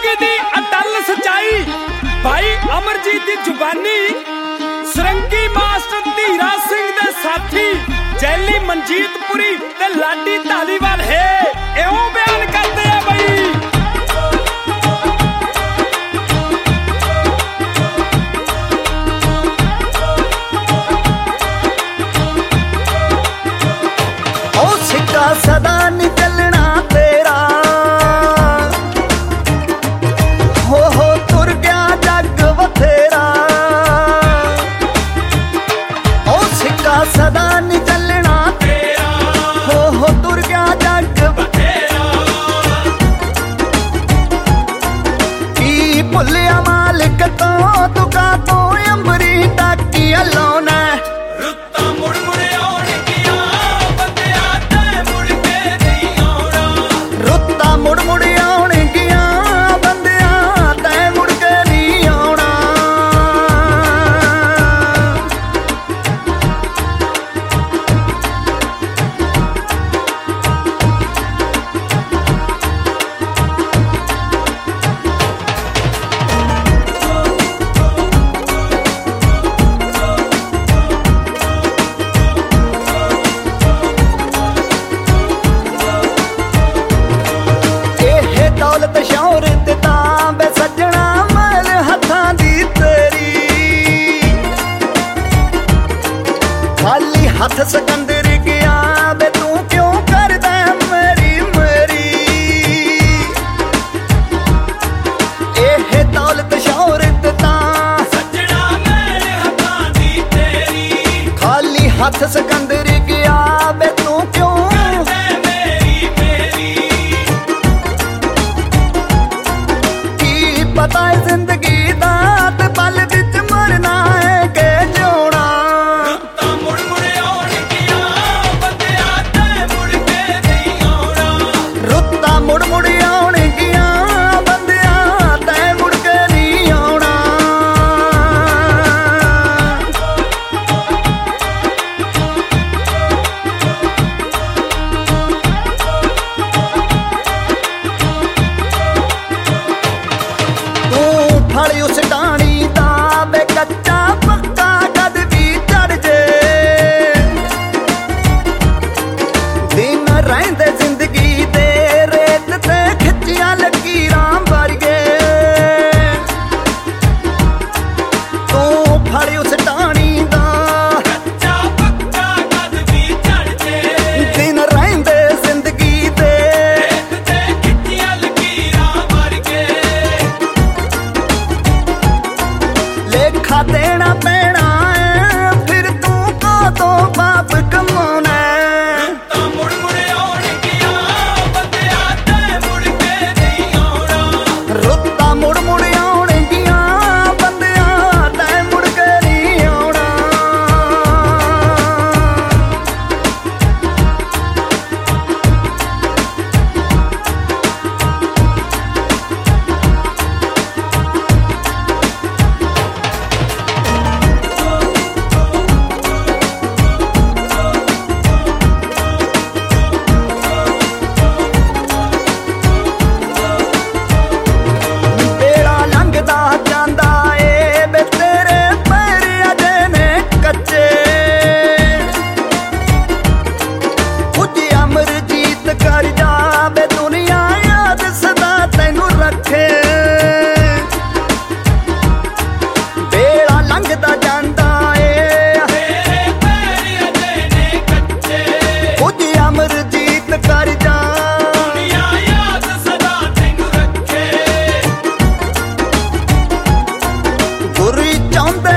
जिंदगी दी अटल सच्चाई भाई अमरजीत दी जुबानी सरंगी मास्टर धीरा सिंह दे साथी जैली मनजीतपुरी ते लाडी धालीवाल है एवं बयान करते हैं भाई। सदा नहीं चलना तेरा हो तुर गया जग बथेरा ओ सिक्का सदा नहीं चलना तेरा हो तुर गया जग बथेरा की भुलिया मालिक तो तुका तो अंबरी टाकी अलोना मुड़ मुड़ आउणगियां बंदियां तैं मुड़ के नहीं आउणा दौलत शौहरत तां बे सजना मैल हत्थां दी तेरी खाली हथ सकंदर गया बे तू क्यों करदा मेरी मेरी एह दौलत शौहरत तां सजना मैल हत्थां दी तेरी खाली हथ सकंदर गया बे तू क्यों पता है जिंदगी दा ते पल विच मरना है के जिउणा मुड़ मुड़ आउणगियां बंदियां तैं मुड़ के नहीं आउणा रुत्तां मुड़ मुड़ आउणगियां बंदियां तैं मुड़ के नहीं आउणा फड़ उस टाणी दा बे कच्चा पक्का कद भी चढ़ जे दिन रहिंदे जिंदगी दे रेत ते खिच्चियां लकीरां वर्गे तू फड़ उस टाणी दा कच्चा पक्का कद भी चढ़ जे दिन रहिंदे जिंदगी दे रेत ते खिच्चियां लकीरां वर्गे लेखा देना पैना है फिर तू को तो पाप कमाना है मुड़ मुड़ आउणगियां बंदियां तैं मुड़ के नहीं आउणा रुत्तां मुड़ मुड़ आउणगियां बंदियां तैं मुड़ के नहीं आउणा कर जा बे दुनिया याद सदा तैनू रखे बेड़ा लंघदा जांदा कुछ अमरजीत कर जा दुनिया याद सदा तैनू रखे गुरु चाहुंदे